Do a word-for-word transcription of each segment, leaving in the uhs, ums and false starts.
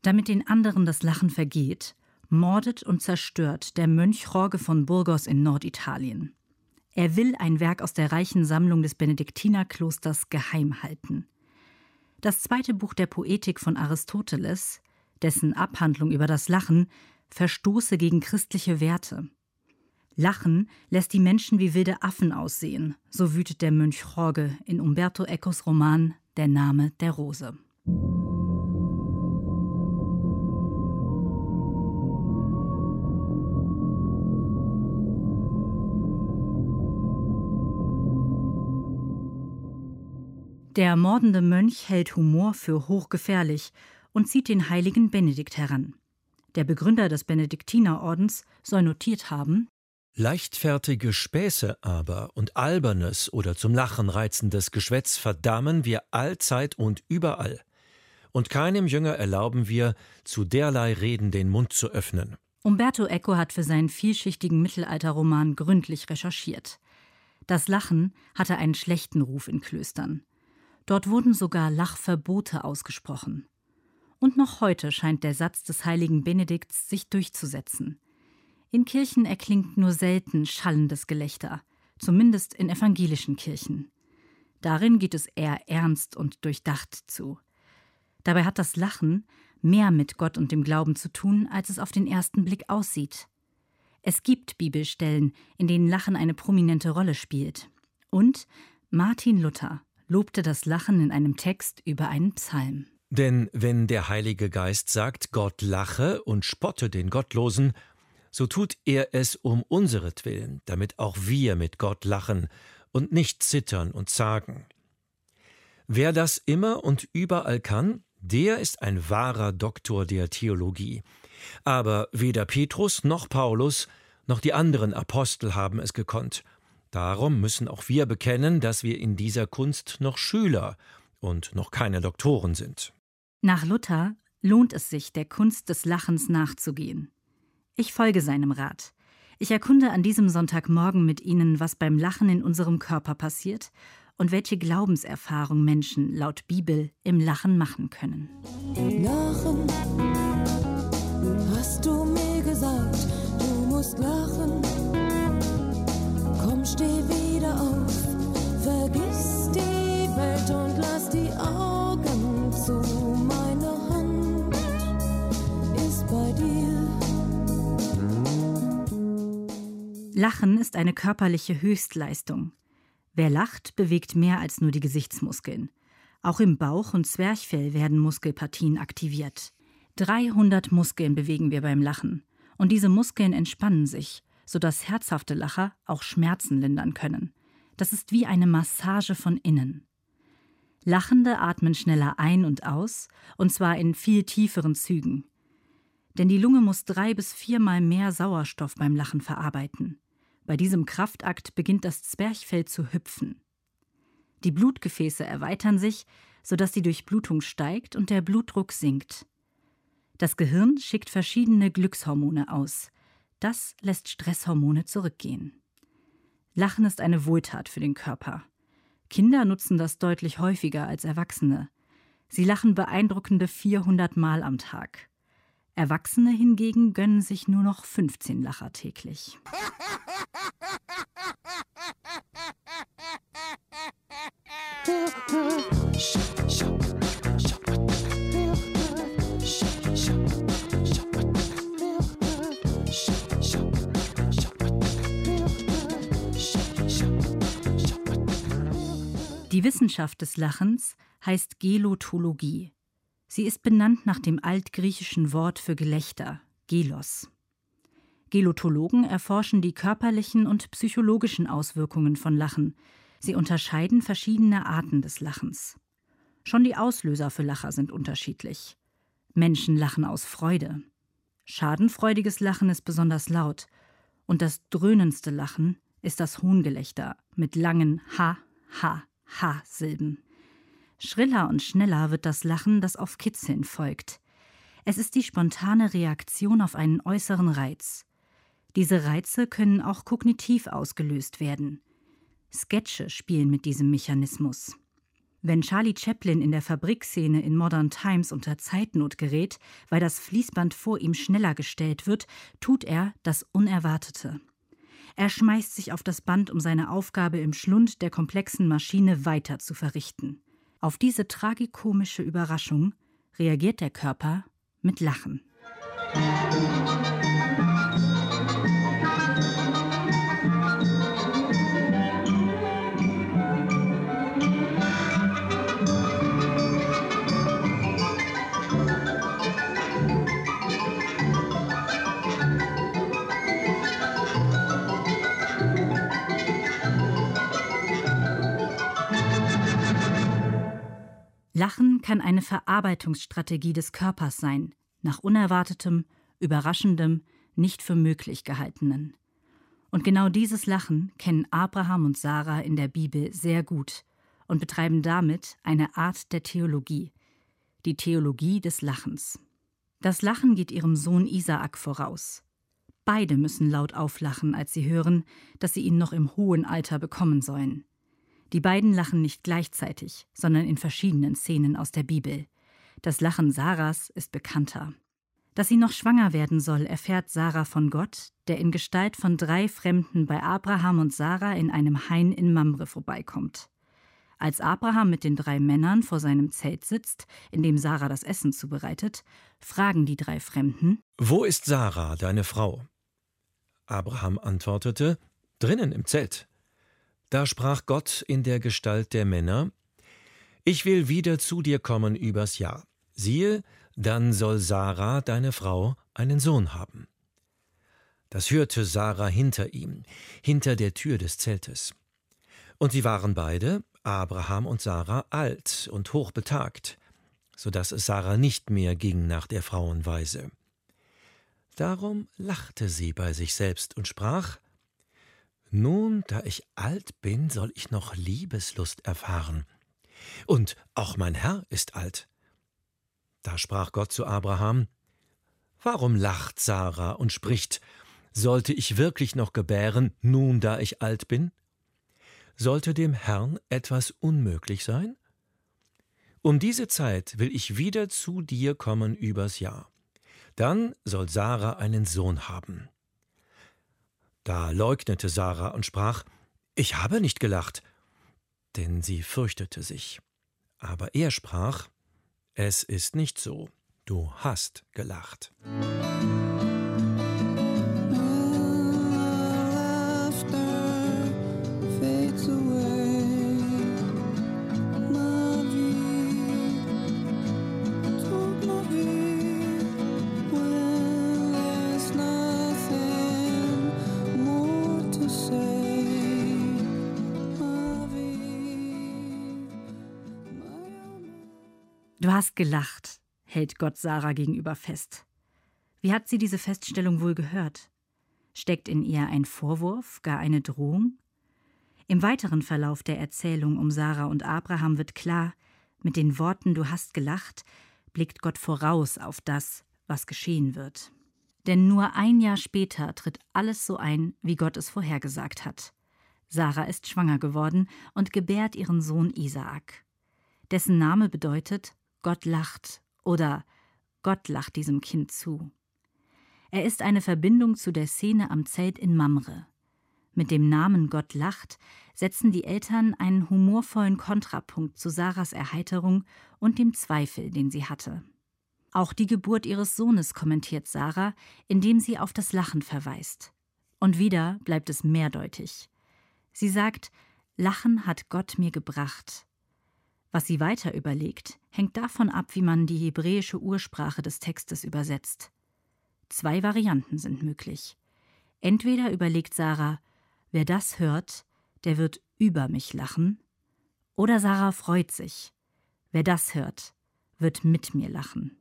Damit den anderen das Lachen vergeht, mordet und zerstört der Mönch Jorge von Burgos in Norditalien. Er will ein Werk aus der reichen Sammlung des Benediktinerklosters geheim halten. Das zweite Buch der Poetik von Aristoteles, dessen Abhandlung über das Lachen, verstoße gegen christliche Werte. Lachen lässt die Menschen wie wilde Affen aussehen, so wütet der Mönch Jorge in Umberto Ecos Roman Der Name der Rose. Der mordende Mönch hält Humor für hochgefährlich und zieht den heiligen Benedikt heran. Der Begründer des Benediktinerordens soll notiert haben: Leichtfertige Späße aber und albernes oder zum Lachen reizendes Geschwätz verdammen wir allzeit und überall. Und keinem Jünger erlauben wir, zu derlei Reden den Mund zu öffnen. Umberto Eco hat für seinen vielschichtigen Mittelalterroman gründlich recherchiert. Das Lachen hatte einen schlechten Ruf in Klöstern. Dort wurden sogar Lachverbote ausgesprochen. Und noch heute scheint der Satz des heiligen Benedikts sich durchzusetzen. In Kirchen erklingt nur selten schallendes Gelächter, zumindest in evangelischen Kirchen. Darin geht es eher ernst und durchdacht zu. Dabei hat das Lachen mehr mit Gott und dem Glauben zu tun, als es auf den ersten Blick aussieht. Es gibt Bibelstellen, in denen Lachen eine prominente Rolle spielt. Und Martin Luther lobte das Lachen in einem Text über einen Psalm. Denn wenn der Heilige Geist sagt, Gott lache und spotte den Gottlosen, so tut er es um unseretwillen, damit auch wir mit Gott lachen und nicht zittern und zagen. Wer das immer und überall kann, der ist ein wahrer Doktor der Theologie. Aber weder Petrus noch Paulus noch die anderen Apostel haben es gekonnt. Darum müssen auch wir bekennen, dass wir in dieser Kunst noch Schüler und noch keine Doktoren sind. Nach Luther lohnt es sich, der Kunst des Lachens nachzugehen. Ich folge seinem Rat. Ich erkunde an diesem Sonntagmorgen mit Ihnen, was beim Lachen in unserem Körper passiert und welche Glaubenserfahrung Menschen laut Bibel im Lachen machen können. Lachen, hast du mir gesagt, du musst lachen. Komm, steh wieder auf, vergiss die Welt und lass die Augen zu. Meine Hand ist bei dir. Lachen ist eine körperliche Höchstleistung. Wer lacht, bewegt mehr als nur die Gesichtsmuskeln. Auch im Bauch und Zwerchfell werden Muskelpartien aktiviert. dreihundert Muskeln bewegen wir beim Lachen. Und diese Muskeln entspannen sich, sodass herzhafte Lacher auch Schmerzen lindern können. Das ist wie eine Massage von innen. Lachende atmen schneller ein und aus, und zwar in viel tieferen Zügen. Denn die Lunge muss drei bis viermal mehr Sauerstoff beim Lachen verarbeiten. Bei diesem Kraftakt beginnt das Zwerchfell zu hüpfen. Die Blutgefäße erweitern sich, sodass die Durchblutung steigt und der Blutdruck sinkt. Das Gehirn schickt verschiedene Glückshormone aus. Das lässt Stresshormone zurückgehen. Lachen ist eine Wohltat für den Körper. Kinder nutzen das deutlich häufiger als Erwachsene. Sie lachen beeindruckende vierhundert Mal am Tag. Erwachsene hingegen gönnen sich nur noch fünfzehn Lacher täglich. Die Wissenschaft des Lachens heißt Gelotologie. Sie ist benannt nach dem altgriechischen Wort für Gelächter, Gelos. Gelotologen erforschen die körperlichen und psychologischen Auswirkungen von Lachen. Sie unterscheiden verschiedene Arten des Lachens. Schon die Auslöser für Lacher sind unterschiedlich. Menschen lachen aus Freude. Schadenfreudiges Lachen ist besonders laut. Und das dröhnendste Lachen ist das Hohngelächter mit langen Ha, Ha, Ha-Silben. Schriller und schneller wird das Lachen, das auf Kitzeln folgt. Es ist die spontane Reaktion auf einen äußeren Reiz. Diese Reize können auch kognitiv ausgelöst werden. Sketche spielen mit diesem Mechanismus. Wenn Charlie Chaplin in der Fabrikszene in Modern Times unter Zeitnot gerät, weil das Fließband vor ihm schneller gestellt wird, tut er das Unerwartete. Er schmeißt sich auf das Band, um seine Aufgabe im Schlund der komplexen Maschine weiter zu verrichten. Auf diese tragikomische Überraschung reagiert der Körper mit Lachen. Lachen kann eine Verarbeitungsstrategie des Körpers sein, nach Unerwartetem, Überraschendem, nicht für möglich gehaltenen. Und genau dieses Lachen kennen Abraham und Sarah in der Bibel sehr gut und betreiben damit eine Art der Theologie, die Theologie des Lachens. Das Lachen geht ihrem Sohn Isaak voraus. Beide müssen laut auflachen, als sie hören, dass sie ihn noch im hohen Alter bekommen sollen. Die beiden lachen nicht gleichzeitig, sondern in verschiedenen Szenen aus der Bibel. Das Lachen Sarahs ist bekannter. Dass sie noch schwanger werden soll, erfährt Sarah von Gott, der in Gestalt von drei Fremden bei Abraham und Sarah in einem Hain in Mamre vorbeikommt. Als Abraham mit den drei Männern vor seinem Zelt sitzt, in dem Sarah das Essen zubereitet, fragen die drei Fremden: »Wo ist Sarah, deine Frau?« Abraham antwortete: »Drinnen im Zelt.« Da sprach Gott in der Gestalt der Männer: »Ich will wieder zu dir kommen übers Jahr. Siehe, dann soll Sarah, deine Frau, einen Sohn haben.« Das hörte Sarah hinter ihm, hinter der Tür des Zeltes. Und sie waren beide, Abraham und Sarah, alt und hochbetagt, so dass es Sarah nicht mehr ging nach der Frauenweise. Darum lachte sie bei sich selbst und sprach: »Nun, da ich alt bin, soll ich noch Liebeslust erfahren. Und auch mein Herr ist alt.« Da sprach Gott zu Abraham: »Warum lacht Sarah und spricht: Sollte ich wirklich noch gebären, nun da ich alt bin? Sollte dem Herrn etwas unmöglich sein? Um diese Zeit will ich wieder zu dir kommen übers Jahr. Dann soll Sarah einen Sohn haben.« Da leugnete Sarah und sprach: »Ich habe nicht gelacht«, denn sie fürchtete sich. Aber er sprach: »Es ist nicht so, du hast gelacht.« »Du hast gelacht«, hält Gott Sarah gegenüber fest. Wie hat sie diese Feststellung wohl gehört? Steckt in ihr ein Vorwurf, gar eine Drohung? Im weiteren Verlauf der Erzählung um Sarah und Abraham wird klar, mit den Worten »Du hast gelacht« blickt Gott voraus auf das, was geschehen wird. Denn nur ein Jahr später tritt alles so ein, wie Gott es vorhergesagt hat. Sarah ist schwanger geworden und gebärt ihren Sohn Isaak. Dessen Name bedeutet »Gott lacht« oder »Gott lacht diesem Kind zu«. Er ist eine Verbindung zu der Szene am Zelt in Mamre. Mit dem Namen »Gott lacht« setzen die Eltern einen humorvollen Kontrapunkt zu Sarahs Erheiterung und dem Zweifel, den sie hatte. Auch die Geburt ihres Sohnes kommentiert Sarah, indem sie auf das Lachen verweist. Und wieder bleibt es mehrdeutig. Sie sagt: »Lachen hat Gott mir gebracht.« Was sie weiter überlegt, hängt davon ab, wie man die hebräische Ursprache des Textes übersetzt. Zwei Varianten sind möglich. Entweder überlegt Sarah: »Wer das hört, der wird über mich lachen«, oder Sarah freut sich: »Wer das hört, wird mit mir lachen.«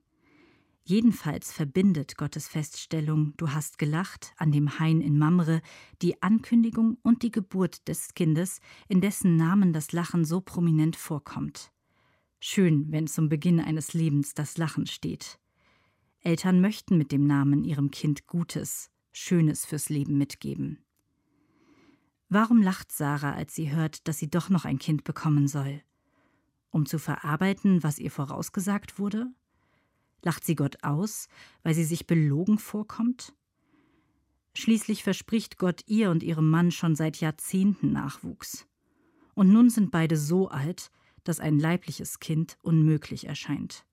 Jedenfalls verbindet Gottes Feststellung »Du hast gelacht« an dem Hain in Mamre die Ankündigung und die Geburt des Kindes, in dessen Namen das Lachen so prominent vorkommt. Schön, wenn zum Beginn eines Lebens das Lachen steht. Eltern möchten mit dem Namen ihrem Kind Gutes, Schönes fürs Leben mitgeben. Warum lacht Sarah, als sie hört, dass sie doch noch ein Kind bekommen soll? um zu verarbeiten, was ihr vorausgesagt wurde? Lacht sie Gott aus, weil sie sich belogen vorkommt? Schließlich verspricht Gott ihr und ihrem Mann schon seit Jahrzehnten Nachwuchs. Und nun sind beide so alt, dass ein leibliches Kind unmöglich erscheint.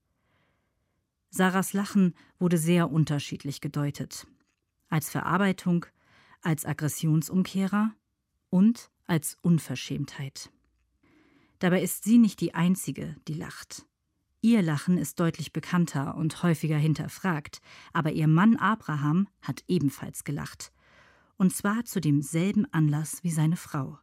Sarahs Lachen wurde sehr unterschiedlich gedeutet. Als Verarbeitung, als Aggressionsumkehrer und als Unverschämtheit. Dabei ist sie nicht die Einzige, die lacht. Ihr Lachen ist deutlich bekannter und häufiger hinterfragt, aber ihr Mann Abraham hat ebenfalls gelacht. Und zwar zu demselben Anlass wie seine Frau.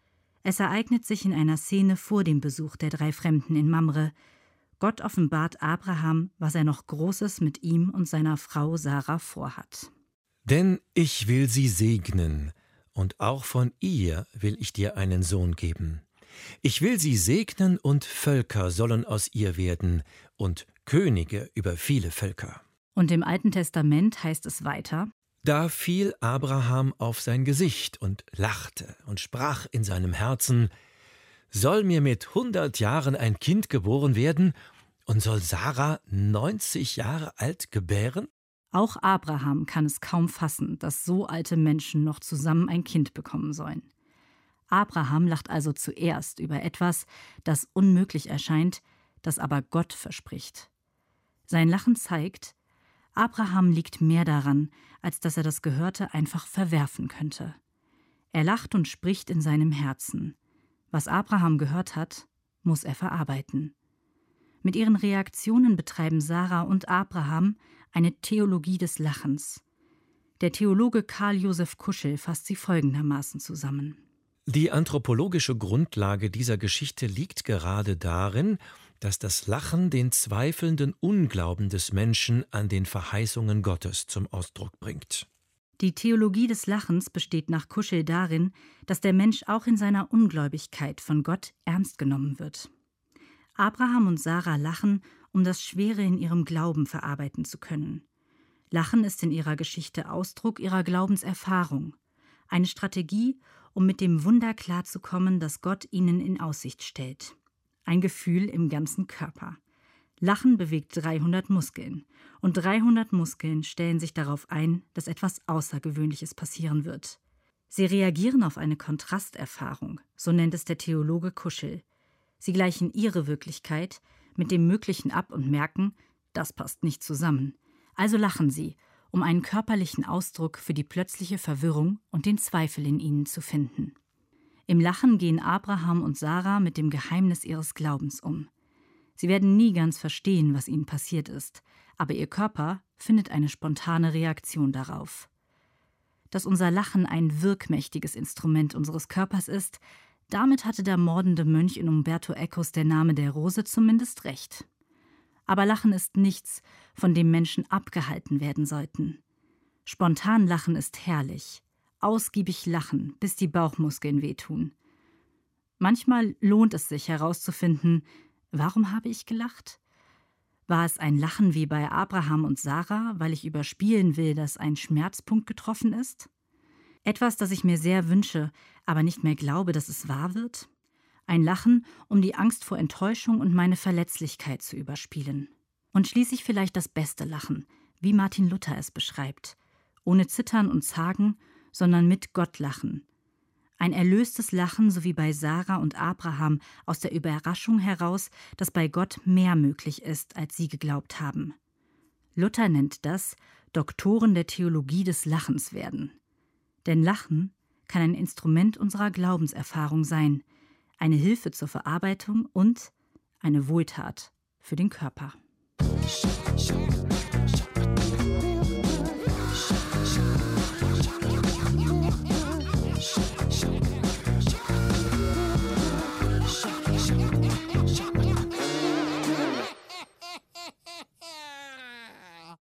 Es ereignet sich in einer Szene vor dem Besuch der drei Fremden in Mamre. Gott offenbart Abraham, was er noch Großes mit ihm und seiner Frau Sarah vorhat. Denn ich will sie segnen, und auch von ihr will ich dir einen Sohn geben. Ich will sie segnen, und Völker sollen aus ihr werden, und Könige über viele Völker. Und im Alten Testament heißt es weiter: Da fiel Abraham auf sein Gesicht und lachte und sprach in seinem Herzen: Soll mir mit hundert Jahren ein Kind geboren werden, und soll Sarah neunzig Jahre alt gebären? Auch Abraham kann es kaum fassen, dass so alte Menschen noch zusammen ein Kind bekommen sollen. Abraham lacht also zuerst über etwas, das unmöglich erscheint, das aber Gott verspricht. Sein Lachen zeigt, Abraham liegt mehr daran, als dass er das Gehörte einfach verwerfen könnte. Er lacht und spricht in seinem Herzen. Was Abraham gehört hat, muss er verarbeiten. Mit ihren Reaktionen betreiben Sarah und Abraham eine Theologie des Lachens. Der Theologe Karl Josef Kuschel fasst sie folgendermaßen zusammen. Die anthropologische Grundlage dieser Geschichte liegt gerade darin, dass das Lachen den zweifelnden Unglauben des Menschen an den Verheißungen Gottes zum Ausdruck bringt. Die Theologie des Lachens besteht nach Kuschel darin, dass der Mensch auch in seiner Ungläubigkeit von Gott ernst genommen wird. Abraham und Sarah lachen, um das Schwere in ihrem Glauben verarbeiten zu können. Lachen ist in ihrer Geschichte Ausdruck ihrer Glaubenserfahrung, eine Strategie, um mit dem Wunder klarzukommen, das Gott ihnen in Aussicht stellt. Ein Gefühl im ganzen Körper. Lachen bewegt dreihundert Muskeln und dreihundert Muskeln stellen sich darauf ein, dass etwas Außergewöhnliches passieren wird. Sie reagieren auf eine Kontrasterfahrung, so nennt es der Theologe Kuschel. Sie gleichen ihre Wirklichkeit mit dem Möglichen ab und merken, das passt nicht zusammen. Also lachen sie, um einen körperlichen Ausdruck für die plötzliche Verwirrung und den Zweifel in ihnen zu finden. Im Lachen gehen Abraham und Sarah mit dem Geheimnis ihres Glaubens um. Sie werden nie ganz verstehen, was ihnen passiert ist, aber ihr Körper findet eine spontane Reaktion darauf. Dass unser Lachen ein wirkmächtiges Instrument unseres Körpers ist, damit hatte der mordende Mönch in Umberto Ecos Der Name der Rose zumindest recht. Aber Lachen ist nichts, von dem Menschen abgehalten werden sollten. Spontan Lachen ist herrlich. Ausgiebig lachen, bis die Bauchmuskeln wehtun. Manchmal lohnt es sich herauszufinden, warum habe ich gelacht? War es ein Lachen wie bei Abraham und Sarah, weil ich überspielen will, dass ein Schmerzpunkt getroffen ist? Etwas, das ich mir sehr wünsche, aber nicht mehr glaube, dass es wahr wird? Ein Lachen, um die Angst vor Enttäuschung und meine Verletzlichkeit zu überspielen. Und schließlich vielleicht das beste Lachen, wie Martin Luther es beschreibt. Ohne Zittern und Zagen, sondern mit Gott lachen. Ein erlöstes Lachen, so wie bei Sarah und Abraham, aus der Überraschung heraus, dass bei Gott mehr möglich ist, als sie geglaubt haben. Luther nennt das Doktoren der Theologie des Lachens werden. Denn Lachen kann ein Instrument unserer Glaubenserfahrung sein, eine Hilfe zur Verarbeitung und eine Wohltat für den Körper.